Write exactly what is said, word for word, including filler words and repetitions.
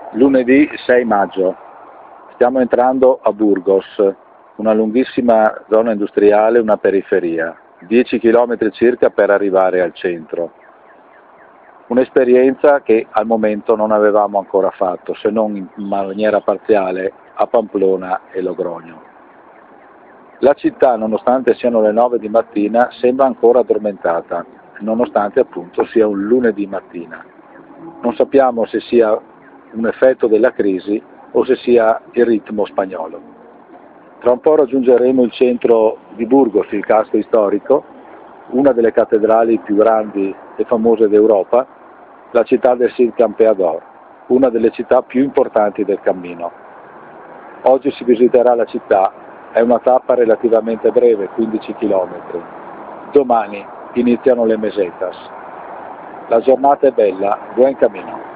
Lunedì sei maggio, stiamo entrando a Burgos, una lunghissima zona industriale, una periferia, dieci chilometri circa per arrivare al centro. Un'esperienza che al momento non avevamo ancora fatto, se non in maniera parziale, a Pamplona e Logronio. La città, nonostante siano le nove di mattina, sembra ancora addormentata, nonostante appunto sia un lunedì mattina. Non sappiamo se sia un effetto della crisi o se sia il ritmo spagnolo. Tra un po' raggiungeremo il centro di Burgos, il casco storico, una delle cattedrali più grandi e famose d'Europa, la città del Cid Campeador, una delle città più importanti del cammino. Oggi si visiterà la città, è una tappa relativamente breve, quindici chilometri. Domani iniziano le mesetas. La giornata è bella, buon cammino.